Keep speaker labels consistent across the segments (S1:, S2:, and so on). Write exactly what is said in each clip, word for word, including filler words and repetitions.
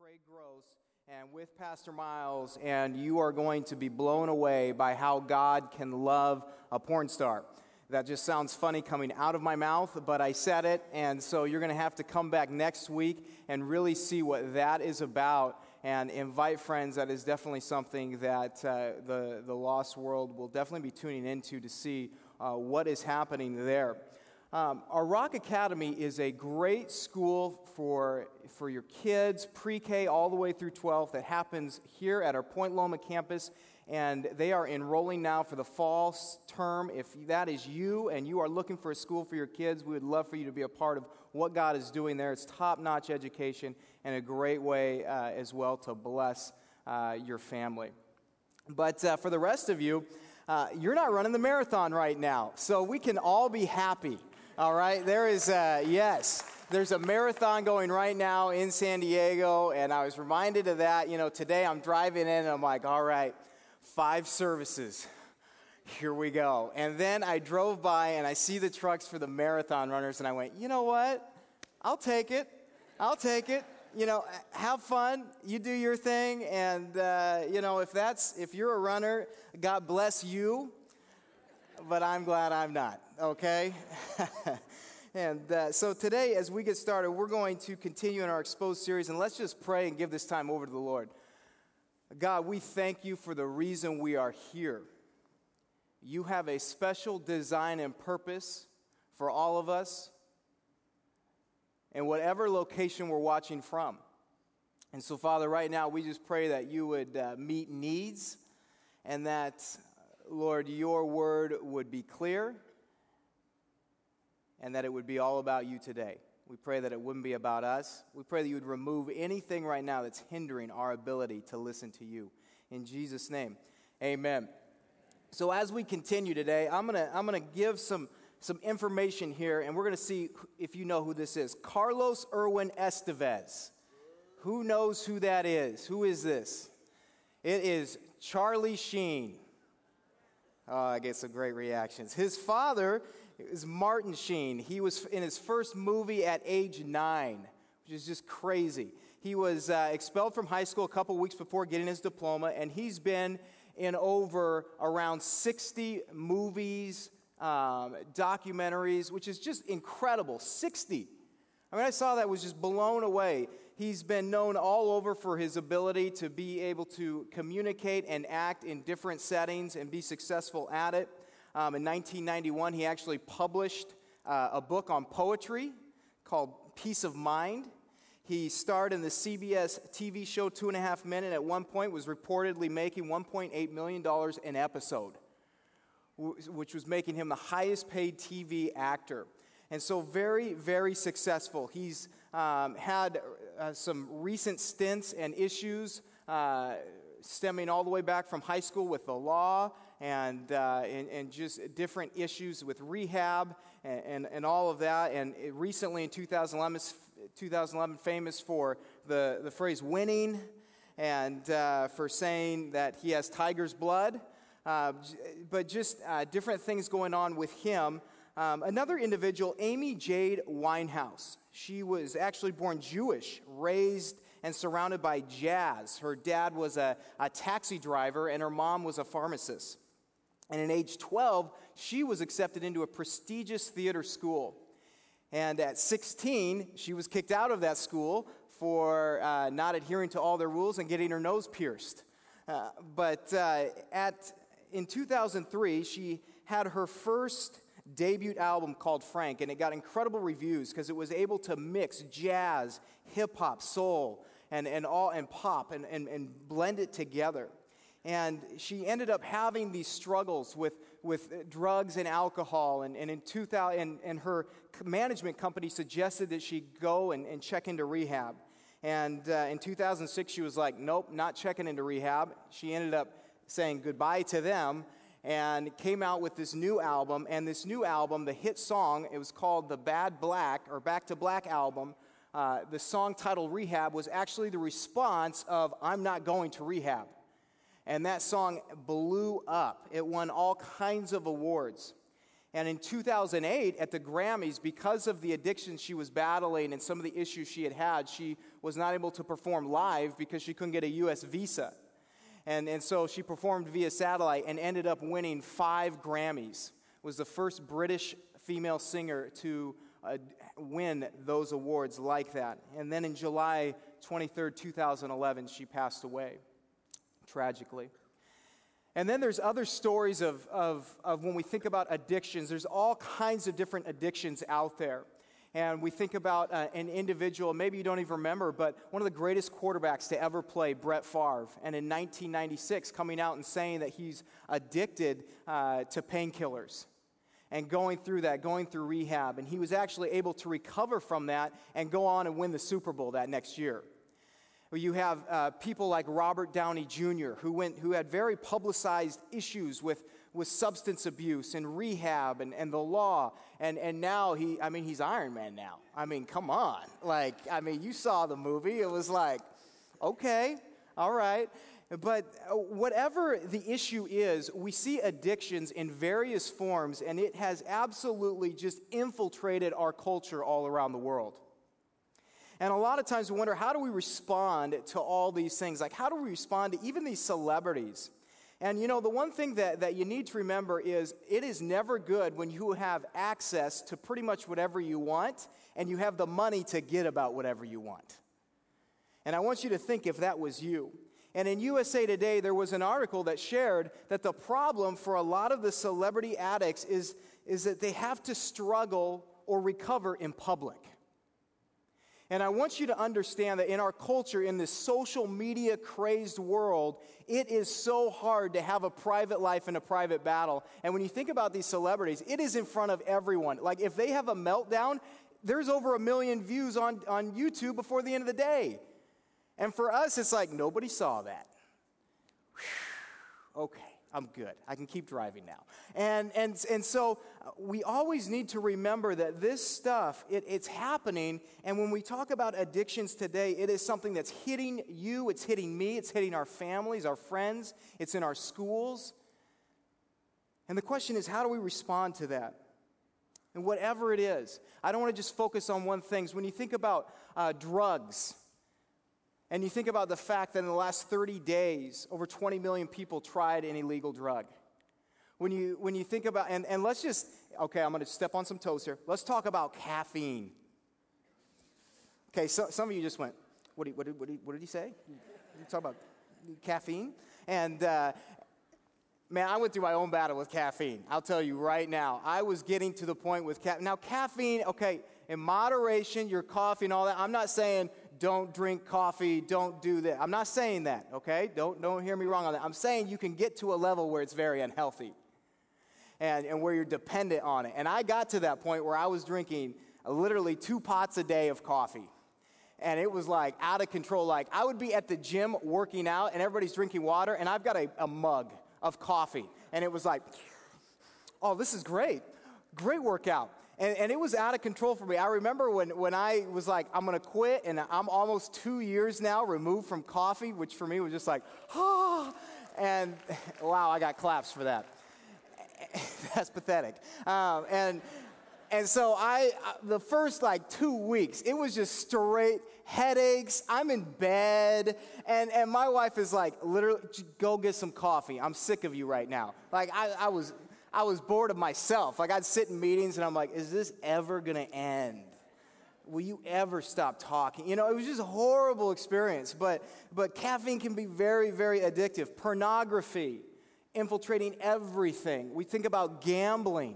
S1: Craig Gross and with Pastor Miles, and you are going to be blown away by how God can love a porn star. That just sounds funny coming out of my mouth, but I said it, and so you're going to have to come back next week and really see what that is about and invite friends. That is definitely something that uh, the, the lost world will definitely be tuning into to see uh, what is happening there. Um, our Rock Academy is a great school for, for your kids, pre-K all the way through twelfth. That happens here at our Point Loma campus, and they are enrolling now for the fall term. If that is you and you are looking for a school for your kids, we would love for you to be a part of what God is doing there. It's top-notch education and a great way uh, as well to bless uh, your family. But uh, for the rest of you, uh, you're not running the marathon right now, so we can all be happy. All right, there is, a, yes, there's a marathon going right now in San Diego, and I was reminded of that. You know, today I'm driving in, and I'm like, all right, five services, here we go. And then I drove by, and I see the trucks for the marathon runners, and I went, you know what, I'll take it, I'll take it. You know, have fun, you do your thing, and, uh, you know, if that's, if you're a runner, God bless you. But I'm glad I'm not, okay? and uh, so today, as we get started, we're going to continue in our Exposed series, and let's just pray and give this time over to the Lord. God, we thank you for the reason we are here. You have a special design and purpose for all of us in whatever location we're watching from. And so, Father, right now, we just pray that you would uh, meet needs and that Lord, your word would be clear and that it would be all about you today. We pray that it wouldn't be about us. We pray that you would remove anything right now that's hindering our ability to listen to you. In Jesus' name, amen. So as we continue today, I'm going to I'm going to give some, some information here, and we're going to see if you know who this is. Carlos Irwin Estevez. Who knows who that is? Who is this? It is Charlie Sheen. Oh, I get some great reactions. His father is Martin Sheen. He was in his first movie at age nine, which is just crazy. He was uh, expelled from high school a couple weeks before getting his diploma, and he's been in over around sixty movies, um, documentaries, which is just incredible. sixty. I mean, I saw that, was just blown away. He's been known all over for his ability to be able to communicate and act in different settings and be successful at it. Um, in nineteen ninety-one, he actually published uh, a book on poetry called Peace of Mind. He starred in the C B S T V show Two and a Half Men, and at one point was reportedly making one point eight million dollars an episode, which was making him the highest paid T V actor. And so very, very successful. He's um, had uh, some recent stints and issues uh, stemming all the way back from high school with the law and, uh, and, and just different issues with rehab and, and, and all of that. And it recently in two thousand eleven, two thousand eleven famous for the, the phrase winning and uh, for saying that he has tiger's blood. Uh, but just uh, different things going on with him. Um, another individual, Amy Jade Winehouse. She was actually born Jewish, raised and surrounded by jazz. Her dad was a, a taxi driver, and her mom was a pharmacist. And at age twelve, she was accepted into a prestigious theater school. And at sixteen, she was kicked out of that school for uh, not adhering to all their rules and getting her nose pierced. Uh, but uh, at in two thousand three, she had her first debut album called Frank, and it got incredible reviews because it was able to mix jazz, hip-hop, soul, and, and all and pop and, and, and blend it together. And she ended up having these struggles with, with drugs and alcohol, and, and in two thousand, and, and her management company suggested that she go and, and check into rehab. And uh, in two thousand six, she was like, nope, not checking into rehab. She ended up saying goodbye to them and came out with this new album. And this new album, the hit song, it was called the Bad Black, or Back to Black album. Uh, the song titled Rehab was actually the response of I'm Not Going to Rehab. And that song blew up. It won all kinds of awards. And in two thousand eight, at the Grammys, because of the addiction she was battling and some of the issues she had had, she was not able to perform live because she couldn't get a U S visa. And, and so she performed via satellite and ended up winning five Grammys. Was the first British female singer to uh, win those awards like that. And then in July twenty-third, two thousand eleven, she passed away, tragically. And then there's other stories of, of, of when we think about addictions. There's all kinds of different addictions out there. And we think about uh, an individual, maybe you don't even remember, but one of the greatest quarterbacks to ever play, Brett Favre. And in nineteen ninety-six, coming out and saying that he's addicted uh, to painkillers. And going through that, going through rehab. And he was actually able to recover from that and go on and win the Super Bowl that next year. You have uh, people like Robert Downey Junior, who went, who had very publicized issues with, with substance abuse and rehab and, and the law. And, and now he, I mean, he's Iron Man now. I mean, come on. Like, I mean, you saw the movie. It was like, okay, all right. But whatever the issue is, we see addictions in various forms, and it has absolutely just infiltrated our culture all around the world. And a lot of times we wonder, how do we respond to all these things? Like, how do we respond to even these celebrities? And, you know, the one thing that, that you need to remember is it is never good when you have access to pretty much whatever you want and you have the money to get about whatever you want. And I want you to think if that was you. And in U S A Today, there was an article that shared that the problem for a lot of the celebrity addicts is, is that they have to struggle or recover in public. And I want you to understand that in our culture, in this social media crazed world, it is so hard to have a private life and a private battle. And when you think about these celebrities, it is in front of everyone. Like if they have a meltdown, there's over a million views on, on YouTube before the end of the day. And for us, it's like, nobody saw that. Whew, okay. I'm good. I can keep driving now. And and and so we always need to remember that this stuff, it, it's happening. And when we talk about addictions today, it is something that's hitting you, it's hitting me, it's hitting our families, our friends, it's in our schools. And the question is, how do we respond to that? And whatever it is, I don't want to just focus on one thing. When you think about uh, drugs, and you think about the fact that in the last thirty days, over twenty million people tried an illegal drug. When you when you think about, and, and let's just, okay, I'm going to step on some toes here. Let's talk about caffeine. Okay, so some of you just went, what did, what did, what did, what did he say? You talk about caffeine? And uh, man, I went through my own battle with caffeine. I'll tell you right now. I was getting to the point with caffeine. Now, caffeine, okay, in moderation, your coffee and all that, I'm not saying don't drink coffee, don't do that. I'm not saying that, okay? Don't, don't hear me wrong on that. I'm saying you can get to a level where it's very unhealthy and, and where you're dependent on it. And I got to that point where I was drinking literally two pots a day of coffee. And it was like out of control. Like I would be at the gym working out and everybody's drinking water and I've got a, a mug of coffee. And it was like, oh, this is great. Great workout. And, and it was out of control for me. I remember when, when I was like, I'm going to quit, and I'm almost two years now removed from coffee, which for me was just like, oh, and wow, I got claps for that. That's pathetic. Um, and and so I, the first like two weeks, it was just straight headaches. I'm in bed, and, and my wife is like, literally, go get some coffee. I'm sick of you right now. Like I, I was... I was bored of myself. Like I'd sit in meetings and I'm like, is this ever going to end? Will you ever stop talking? You know, it was just a horrible experience. But but caffeine can be very, very addictive. Pornography, infiltrating everything. We think about gambling,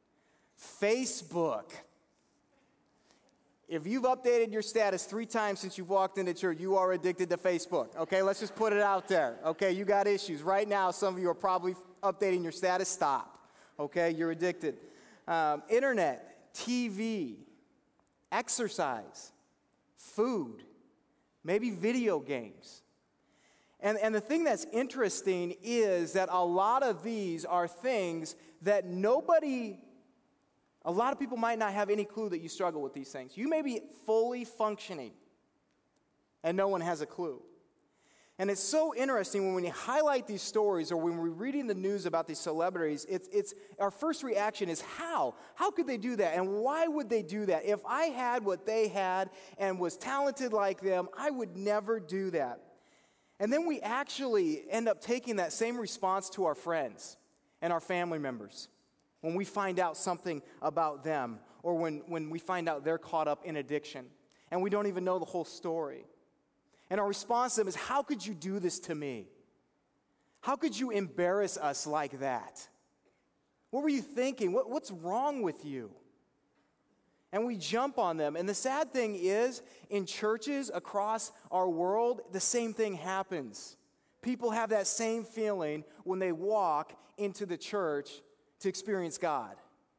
S1: Facebook. If you've updated your status three times since you've walked into church, you are addicted to Facebook. Okay, let's just put it out there. Okay, you got issues. Right now, some of you are probably updating your status. Stop. Okay, you're addicted. Um, internet, T V, exercise, food, maybe video games. And, and the thing that's interesting is that a lot of these are things that nobody, a lot of people might not have any clue that you struggle with these things. You may be fully functioning and no one has a clue. And it's so interesting when we highlight these stories or when we're reading the news about these celebrities, it's, it's, our first reaction is how? How could they do that? And why would they do that? If I had what they had and was talented like them, I would never do that. And then we actually end up taking that same response to our friends and our family members when we find out something about them or when, when we find out they're caught up in addiction and we don't even know the whole story. And our response to them is, how could you do this to me? How could you embarrass us like that? What were you thinking? What, what's wrong with you? And we jump on them. And the sad thing is, in churches across our world, the same thing happens. People have that same feeling when they walk into the church to experience God.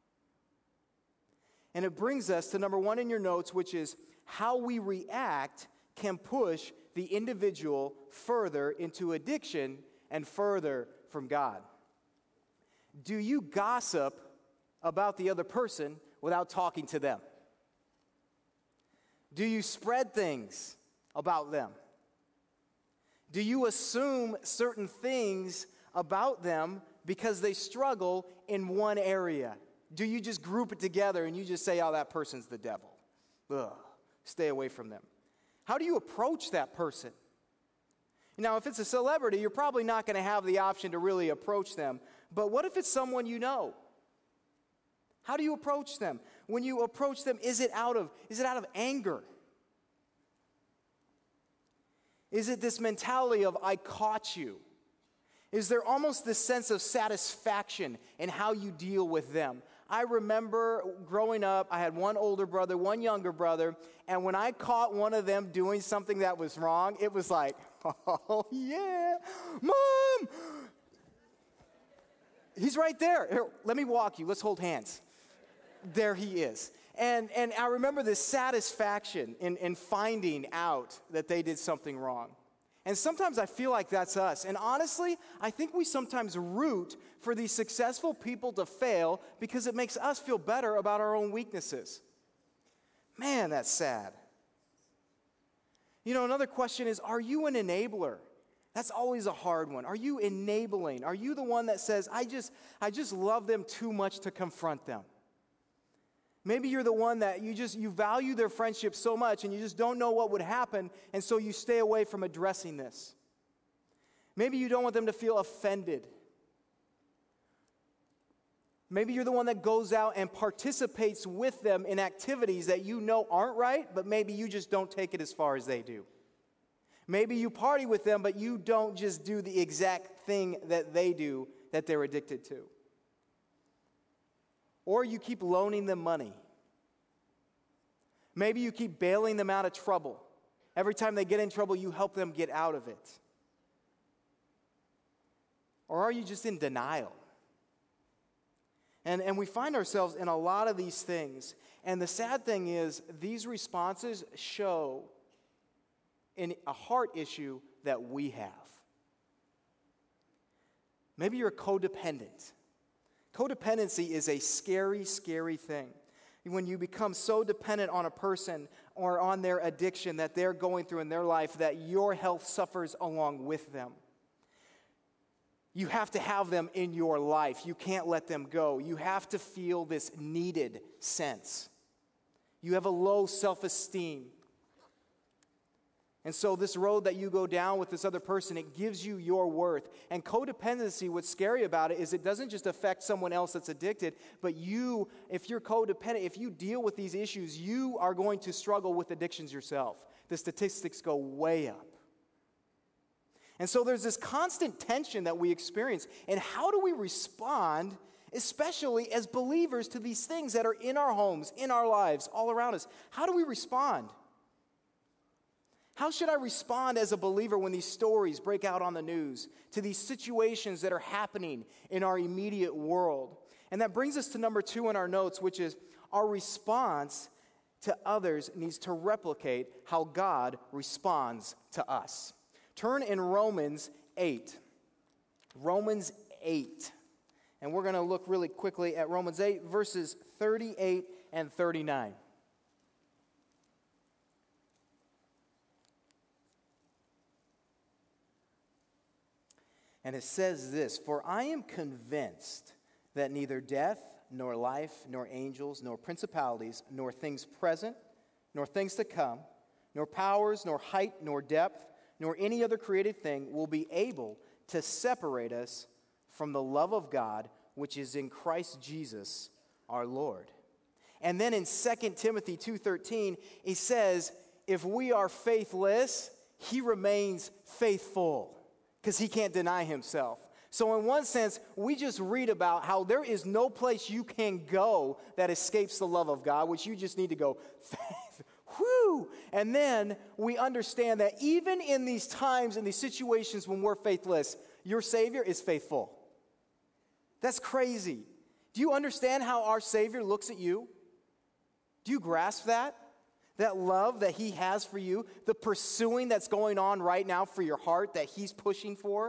S1: And it brings us to number one in your notes, which is how we react can push the individual further into addiction and further from God. Do you gossip about the other person without talking to them? Do you spread things about them? Do you assume certain things about them because they struggle in one area? Do you just group it together and you just say, oh, that person's the devil? Ugh, stay away from them. How do you approach that person? Now, if it's a celebrity, you're probably not going to have the option to really approach them. But what if it's someone you know? How do you approach them? When you approach them, is it out of, is it out of anger? Is it this mentality of, I caught you? Is there almost this sense of satisfaction in how you deal with them? I remember growing up, I had one older brother, one younger brother, and when I caught one of them doing something that was wrong, it was like, oh, yeah, Mom! He's right there. Here, let me walk you. Let's hold hands. There he is. And, and I remember this satisfaction in, in finding out that they did something wrong. And sometimes I feel like that's us. And honestly, I think we sometimes root for these successful people to fail because it makes us feel better about our own weaknesses. Man, that's sad. You know, another question is, are you an enabler? That's always a hard one. Are you enabling? Are you the one that says, I just, I just love them too much to confront them? Maybe you're the one that you just, you value their friendship so much and you just don't know what would happen, and so you stay away from addressing this. Maybe you don't want them to feel offended. Maybe you're the one that goes out and participates with them in activities that you know aren't right, but maybe you just don't take it as far as they do. Maybe you party with them, but you don't just do the exact thing that they do that they're addicted to. Or you keep loaning them money. Maybe you keep bailing them out of trouble. Every time they get in trouble, you help them get out of it. Or are you just in denial? And, and we find ourselves in a lot of these things. And the sad thing is, these responses show in a heart issue that we have. Maybe you're codependent. Codependency is a scary, scary thing. When you become so dependent on a person or on their addiction that they're going through in their life that your health suffers along with them. You have to have them in your life. You can't let them go. You have to feel this needed sense. You have a low self-esteem. And so this road that you go down with this other person, it gives you your worth. And codependency, what's scary about it is it doesn't just affect someone else that's addicted, but you, if you're codependent, if you deal with these issues, you are going to struggle with addictions yourself. The statistics go way up. And so there's this constant tension that we experience. And how do we respond, especially as believers, to these things that are in our homes, in our lives, all around us? How do we respond? How should I respond as a believer when these stories break out on the news, to these situations that are happening in our immediate world? And that brings us to number two in our notes, which is our response to others needs to replicate how God responds to us. Turn in Romans eight. Romans eight. And we're going to look really quickly at Romans eight, verses thirty-eight and thirty-nine. And it says this, "For I am convinced that neither death, nor life, nor angels, nor principalities, nor things present, nor things to come, nor powers, nor height, nor depth, nor any other created thing will be able to separate us from the love of God, which is in Christ Jesus our Lord." And then in Second Timothy two thirteen, he says, if we are faithless, he remains faithful, because he can't deny himself. So in one sense, we just read about how there is no place you can go that escapes the love of God, which you just need to go, whew. And then we understand that even in these times, in these situations when we're faithless, your Savior is faithful. That's crazy. Do you understand how our Savior looks at you? Do you grasp that? That love that he has for you, the pursuing that's going on right now for your heart that he's pushing for.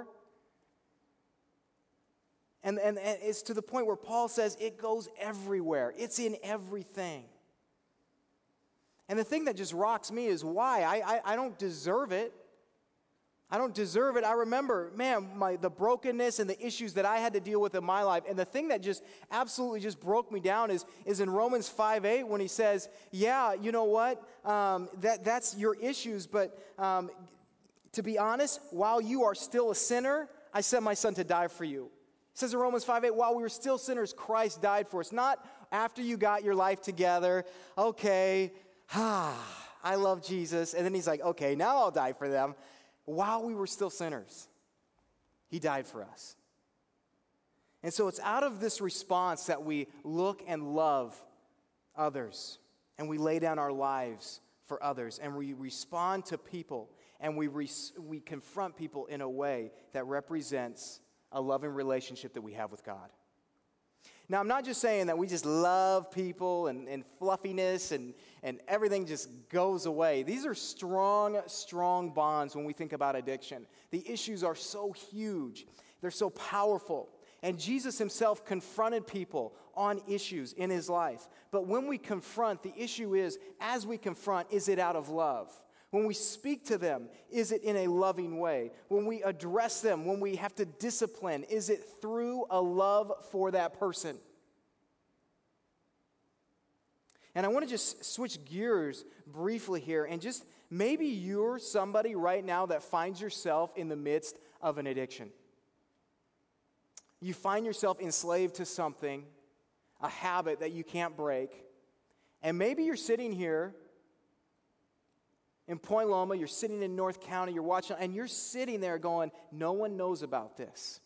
S1: And, and, and it's to the point where Paul says it goes everywhere. It's in everything. And the thing that just rocks me is why? I, I, I don't deserve it. I don't deserve it. I remember, man, my, the brokenness and the issues that I had to deal with in my life. And the thing that just absolutely just broke me down is, is in Romans five eight when he says, yeah, you know what, um, that, that's your issues. But um, to be honest, while you are still a sinner, I sent my son to die for you. It says in Romans five eight, while we were still sinners, Christ died for us. Not after you got your life together, okay, ah, I love Jesus. And then he's like, okay, now I'll die for them. While we were still sinners, he died for us. And so it's out of this response that we look and love others, and we lay down our lives for others, and we respond to people, and we res- we confront people in a way that represents a loving relationship that we have with God. Now, I'm not just saying that we just love people and, and fluffiness and, and everything just goes away. These are strong, strong bonds when we think about addiction. The issues are so huge. They're so powerful. And Jesus himself confronted people on issues in his life. But when we confront, the issue is, as we confront, is it out of love? When we speak to them, is it in a loving way? When we address them, when we have to discipline, is it through a love for that person? And I want to just switch gears briefly here and just maybe you're somebody right now that finds yourself in the midst of an addiction. You find yourself enslaved to something, a habit that you can't break, and maybe you're sitting here in Point Loma, you're sitting in North County, you're watching, and you're sitting there going, no one knows about this.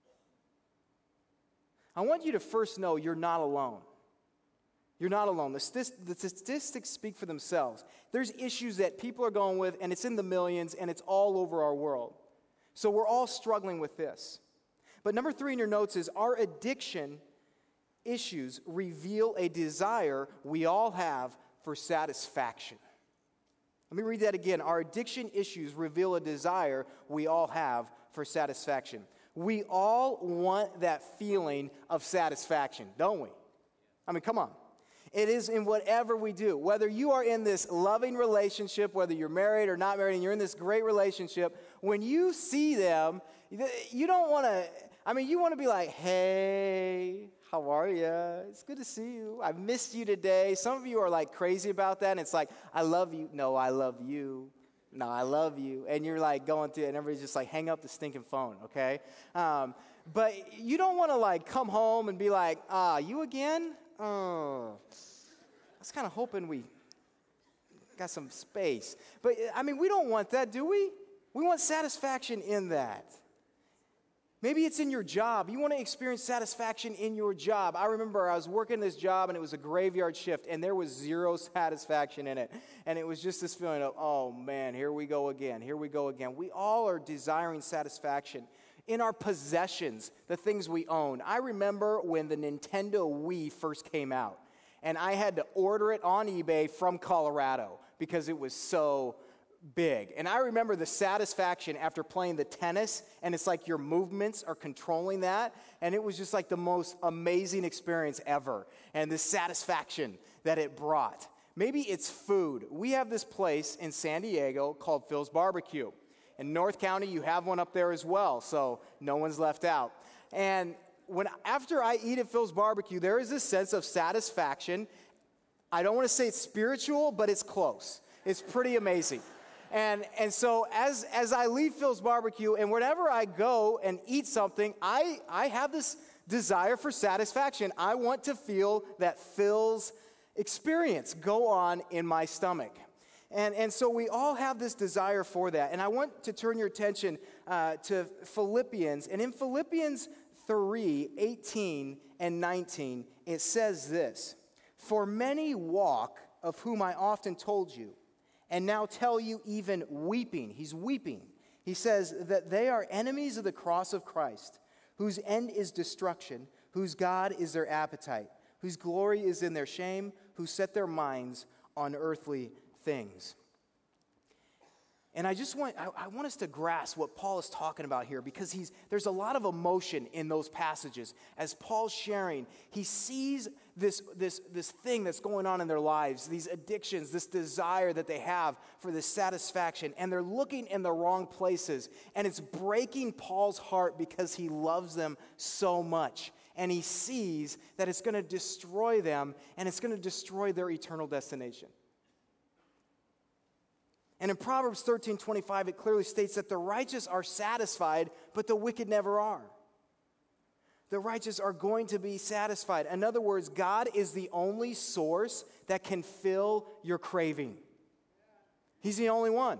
S1: I want you to first know you're not alone. You're not alone. The, st- the statistics speak for themselves. There's issues that people are going with, and it's in the millions, and it's all over our world. So we're all struggling with this. But number three in your notes is our addiction issues reveal a desire we all have for satisfaction. Let me read that again. Our addiction issues reveal a desire we all have for satisfaction. We all want that feeling of satisfaction, don't we? I mean, come on. It is in whatever we do. Whether you are in this loving relationship, whether you're married or not married, and you're in this great relationship, when you see them, you don't want to, I mean, you want to be like, hey, how are you? It's good to see you. I missed you today. Some of you are like crazy about that, and it's like, I love you. No, I love you. No, I love you. And you're like going through it, and everybody's just like, hang up the stinking phone, okay? Um, but you don't want to like come home and be like, ah, you again? Oh, I was kind of hoping we got some space. But, I mean, we don't want that, do we? We want satisfaction in that. Maybe it's in your job. You want to experience satisfaction in your job. I remember I was working this job, and it was a graveyard shift, and there was zero satisfaction in it. And it was just this feeling of, oh, man, here we go again. Here we go again. We all are desiring satisfaction in our possessions, the things we own. I remember when the Nintendo Wii first came out, and I had to order it on eBay from Colorado because it was so big. And I remember the satisfaction after playing the tennis, and it's like your movements are controlling that, and it was just like the most amazing experience ever, and the satisfaction that it brought. Maybe it's food. We have this place in San Diego called Phil's Barbecue. In North County, you have one up there as well, so no one's left out. And when after I eat at Phil's Barbecue, there is this sense of satisfaction. I don't want to say it's spiritual, but it's close. It's pretty amazing. And and so as as I leave Phil's Barbecue, and whenever I go and eat something, I, I have this desire for satisfaction. I want to feel that Phil's experience go on in my stomach. And, and so we all have this desire for that. And I want to turn your attention uh, to Philippians. And in Philippians three, eighteen and nineteen, it says this: "For many walk, of whom I often told you, and now tell you even weeping." He's weeping. He says that they are enemies of the cross of Christ, whose end is destruction, whose God is their appetite, whose glory is in their shame, who set their minds on earthly things. And I just want, I, I want us to grasp what Paul is talking about here, because he's, there's a lot of emotion in those passages. As Paul's sharing, he sees this, this, this thing that's going on in their lives, these addictions, this desire that they have for this satisfaction, and they're looking in the wrong places. And it's breaking Paul's heart because he loves them so much. And he sees that it's going to destroy them, and it's going to destroy their eternal destination. And in Proverbs thirteen twenty-five, it clearly states that the righteous are satisfied, but the wicked never are. The righteous are going to be satisfied. In other words, God is the only source that can fill your craving. He's the only one.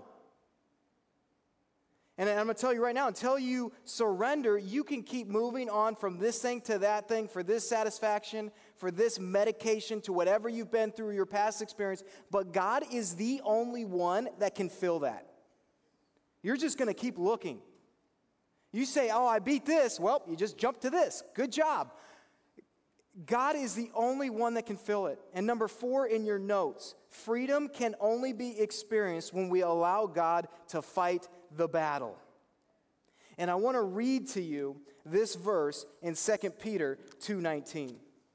S1: And I'm going to tell you right now, until you surrender, you can keep moving on from this thing to that thing, for this satisfaction, for this medication, to whatever you've been through your past experience. But God is the only one that can fill that. You're just going to keep looking. You say, oh, I beat this. Well, you just jump to this. Good job. God is the only one that can fill it. And number four in your notes, freedom can only be experienced when we allow God to fight the battle. And I want to read to you this verse in Second Peter two nineteen.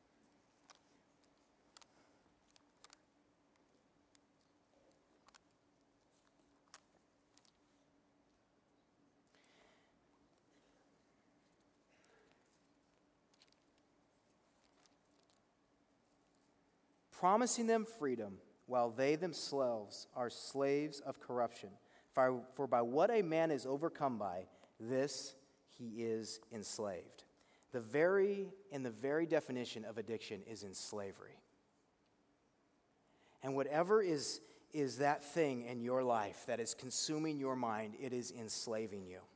S1: Promising them freedom while they themselves are slaves of corruption. For, for by what a man is overcome by, this he is enslaved. The very, and the very definition of addiction is in slavery. And whatever is, is that thing in your life that is consuming your mind, it is enslaving you.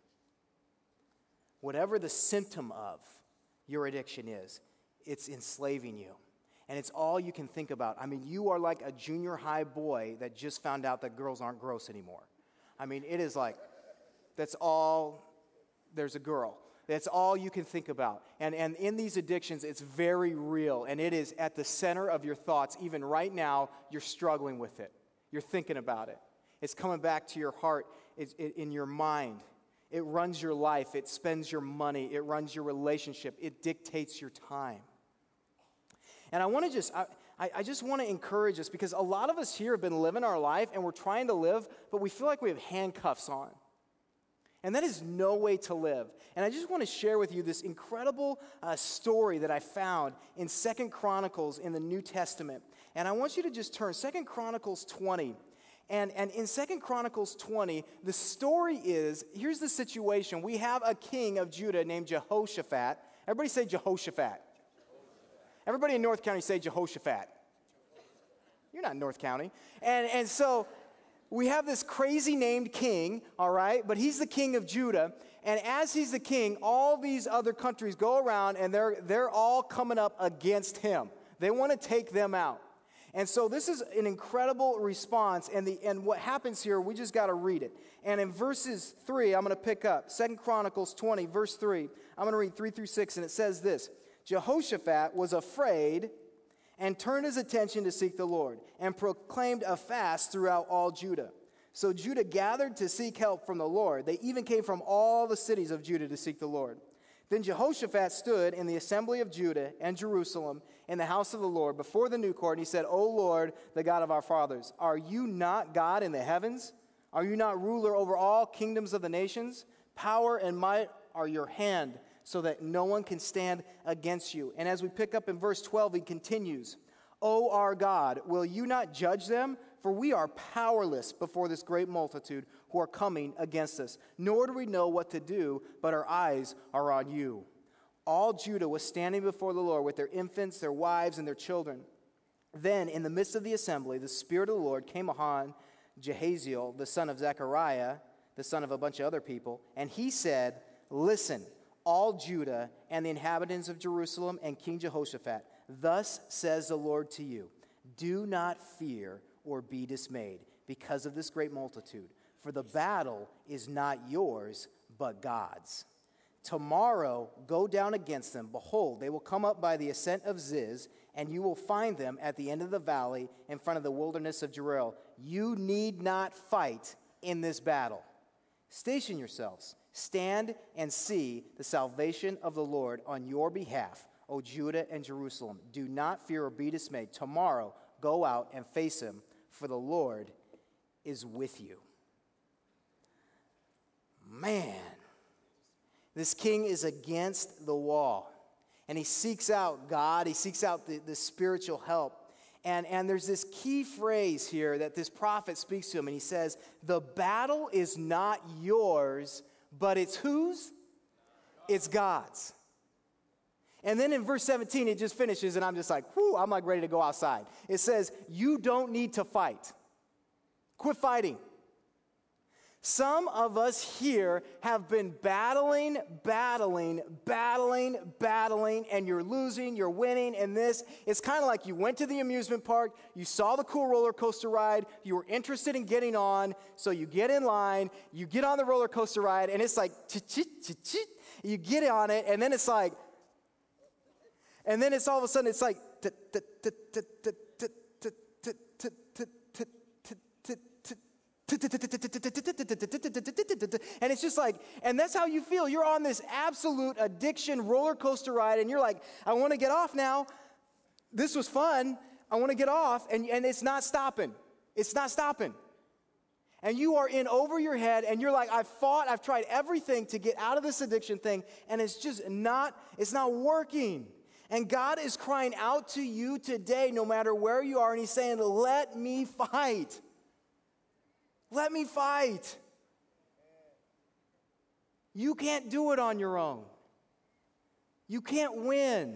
S1: Whatever the symptom of your addiction is, it's enslaving you. And it's all you can think about. I mean, you are like a junior high boy that just found out that girls aren't gross anymore. I mean, it is like, that's all, there's a girl. That's all you can think about. And, and in these addictions, it's very real. And it is at the center of your thoughts. Even right now, you're struggling with it. You're thinking about it. It's coming back to your heart. It's it, in your mind. It runs your life. It spends your money. It runs your relationship. It dictates your time. And I want to just, I, I just want to encourage us, because a lot of us here have been living our life and we're trying to live, but we feel like we have handcuffs on. And that is no way to live. And I just want to share with you this incredible uh, story that I found in Second Chronicles in the New Testament. And I want you to just turn, Second Chronicles twenty. And, and in Second Chronicles twenty, the story is, here's the situation. We have a king of Judah named Jehoshaphat. Everybody say Jehoshaphat. Everybody in North County say Jehoshaphat. You're not in North County. And, and so we have this crazy named king, all right? But he's the king of Judah. And as he's the king, all these other countries go around and they're, they're all coming up against him. They want to take them out. And so this is an incredible response. And, the, and what happens here, we just got to read it. And in verses three, I'm going to pick up. Second Chronicles twenty, verse three. I'm going to read three through six, and it says this. Jehoshaphat was afraid and turned his attention to seek the Lord and proclaimed a fast throughout all Judah. So Judah gathered to seek help from the Lord. They even came from all the cities of Judah to seek the Lord. Then Jehoshaphat stood in the assembly of Judah and Jerusalem in the house of the Lord before the new court, and he said, O Lord, the God of our fathers, are you not God in the heavens? Are you not ruler over all kingdoms of the nations? Power and might are your hand, so that no one can stand against you. And as we pick up in verse twelve, he continues, O our God, will you not judge them? For we are powerless before this great multitude who are coming against us. Nor do we know what to do, but our eyes are on you. All Judah was standing before the Lord with their infants, their wives, and their children. Then, in the midst of the assembly, the Spirit of the Lord came upon Jehaziel, the son of Zechariah, the son of a bunch of other people, and he said, Listen, all Judah and the inhabitants of Jerusalem and King Jehoshaphat, thus says the Lord to you, do not fear or be dismayed because of this great multitude, for the battle is not yours, but God's. Tomorrow go down against them. Behold, they will come up by the ascent of Ziz, and you will find them at the end of the valley in front of the wilderness of Jeruel. You need not fight in this battle. Station yourselves. Stand and see the salvation of the Lord on your behalf, O Judah and Jerusalem. Do not fear or be dismayed. Tomorrow go out and face him, for the Lord is with you. Man, this king is against the wall. And he seeks out God. He seeks out the, the spiritual help. And, and there's this key phrase here that this prophet speaks to him. And he says, the battle is not yours, but it's whose? It's God's. And then in verse seventeen, it just finishes. And I'm just like, whoo, I'm like ready to go outside. It says, you don't need to fight. Quit fighting. Some of us here have been battling, battling, battling, battling, and you're losing, you're winning, and this, it's kind of like you went to the amusement park, you saw the cool roller coaster ride, you were interested in getting on, so you get in line, you get on the roller coaster ride, and it's like, you get on it, and then it's like, and then it's all of a sudden, it's like, and it's just like, and that's how you feel. You're on this absolute addiction roller coaster ride, and you're like, I want to get off now. This was fun. I want to get off, and, and it's not stopping. It's not stopping. And you are in over your head, and you're like, I've fought, I've tried everything to get out of this addiction thing, and it's just not, it's not working. And God is crying out to you today, no matter where you are, and he's saying, let me fight. Let me fight. You can't do it on your own. You can't win.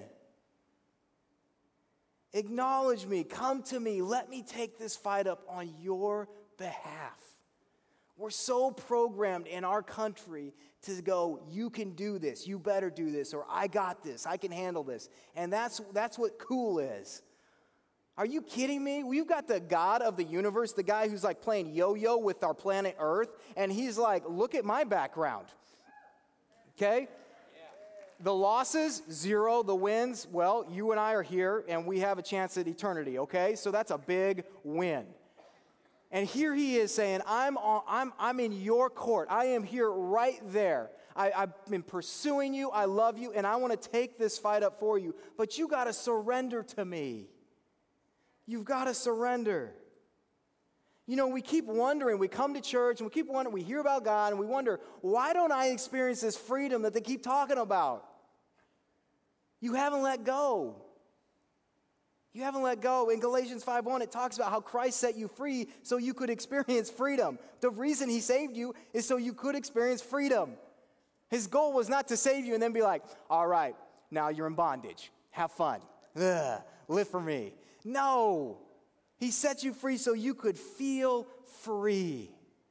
S1: Acknowledge me. Come to me. Let me take this fight up on your behalf. We're so programmed in our country to go, you can do this. You better do this. Or I got this. I can handle this. And that's, that's what cool is. Are you kidding me? We've got the God of the universe, the guy who's like playing yo-yo with our planet Earth, and he's like, look at my background. Okay? Yeah. The losses, zero. The wins, well, you and I are here, and we have a chance at eternity, okay? So that's a big win. And here he is saying, I'm, on, I'm, I'm in your court. I am here right there. I, I've been pursuing you. I love you, and I want to take this fight up for you. But you got to surrender to me. You've got to surrender. You know, we keep wondering, we come to church and we keep wondering, we hear about God and we wonder, why don't I experience this freedom that they keep talking about? You haven't let go. You haven't let go. In Galatians five one, it talks about how Christ set you free so you could experience freedom. The reason he saved you is so you could experience freedom. His goal was not to save you and then be like, all right, now you're in bondage. Have fun. Ugh, live for me. No, he set you free so you could feel free.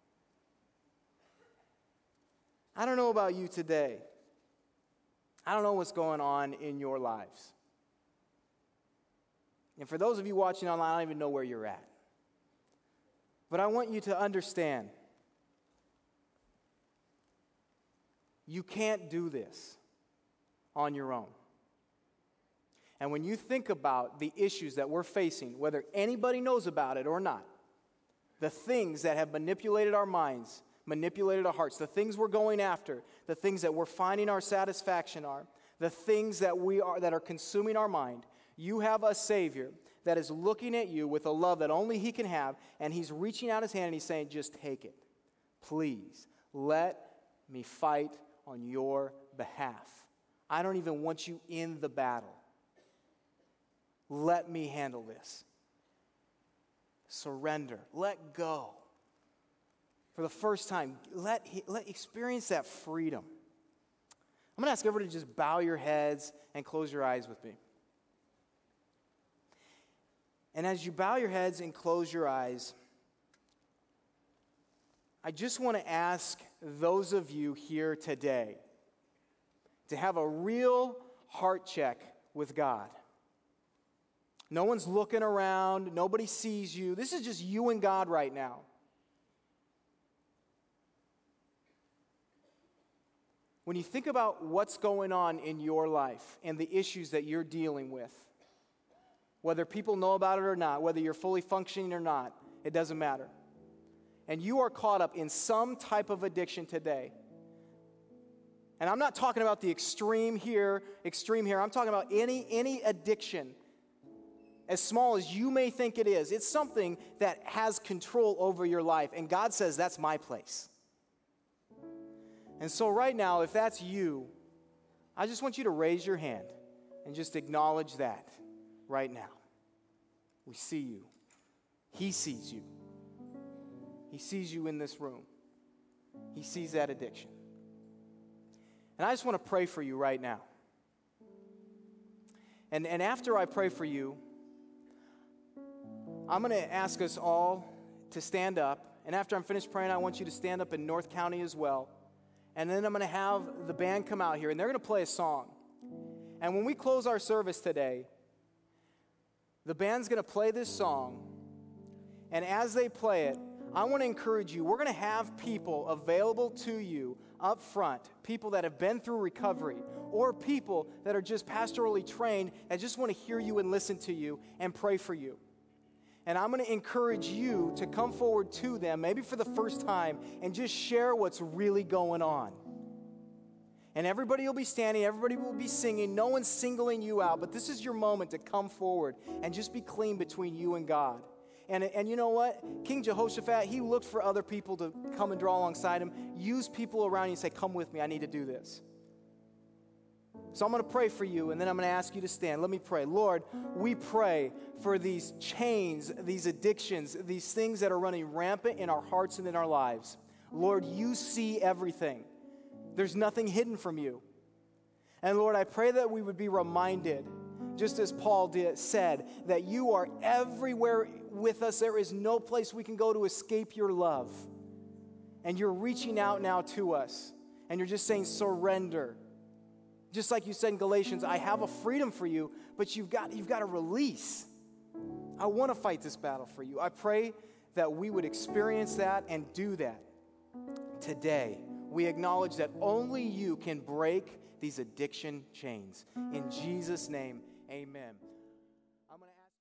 S1: I don't know about you today. I don't know what's going on in your lives. And for those of you watching online, I don't even know where you're at. But I want you to understand, you can't do this on your own. And when you think about the issues that we're facing, whether anybody knows about it or not, the things that have manipulated our minds, manipulated our hearts, the things we're going after, the things that we're finding our satisfaction are, the things that we are that are consuming our mind, you have a Savior that is looking at you with a love that only he can have, and he's reaching out his hand and he's saying, just take it. please let me fight on your behalf. I don't even want you in the battle. Let me handle this. Surrender. Let go. For the first time, let, let experience that freedom. I'm going to ask everybody to just bow your heads and close your eyes with me. And as you bow your heads and close your eyes, I just want to ask those of you here today to have a real heart check with God. No one's looking around. Nobody sees you. This is just you and God right now. When you think about what's going on in your life and the issues that you're dealing with, whether people know about it or not, whether you're fully functioning or not, it doesn't matter. And you are caught up in some type of addiction today. And I'm not talking about the extreme here, extreme here. I'm talking about any, any addiction, as small as you may think it is. It's something that has control over your life. And God says, that's my place. And so right now, if that's you, I just want you to raise your hand and just acknowledge that right now. We see you. He sees you. He sees you in this room. He sees that addiction. And I just want to pray for you right now. And, and after I pray for you, I'm going to ask us all to stand up. And after I'm finished praying, I want you to stand up in North County as well. And then I'm going to have the band come out here, and they're going to play a song. And when we close our service today, the band's going to play this song. And as they play it, I want to encourage you, we're going to have people available to you up front, people that have been through recovery, or people that are just pastorally trained and just want to hear you and listen to you and pray for you. And I'm going to encourage you to come forward to them, maybe for the first time, and just share what's really going on. And everybody will be standing, everybody will be singing, no one's singling you out, but this is your moment to come forward and just be clean between you and God. And, and you know what? King Jehoshaphat, he looked for other people to come and draw alongside him. Use people around you and say, come with me, I need to do this. So I'm going to pray for you, and then I'm going to ask you to stand. Let me pray. Lord, we pray for these chains, these addictions, these things that are running rampant in our hearts and in our lives. Lord, you see everything. There's nothing hidden from you. And Lord, I pray that we would be reminded, just as Paul did, said, that you are everywhere with us. There is no place we can go to escape your love. And you're reaching out now to us, and you're just saying, surrender. Just like you said in Galatians, I have a freedom for you, but you've got, you've got to release. I want to fight this battle for you. I pray that we would experience that and do that today. We acknowledge that only you can break these addiction chains. In Jesus' name, amen. I'm going to ask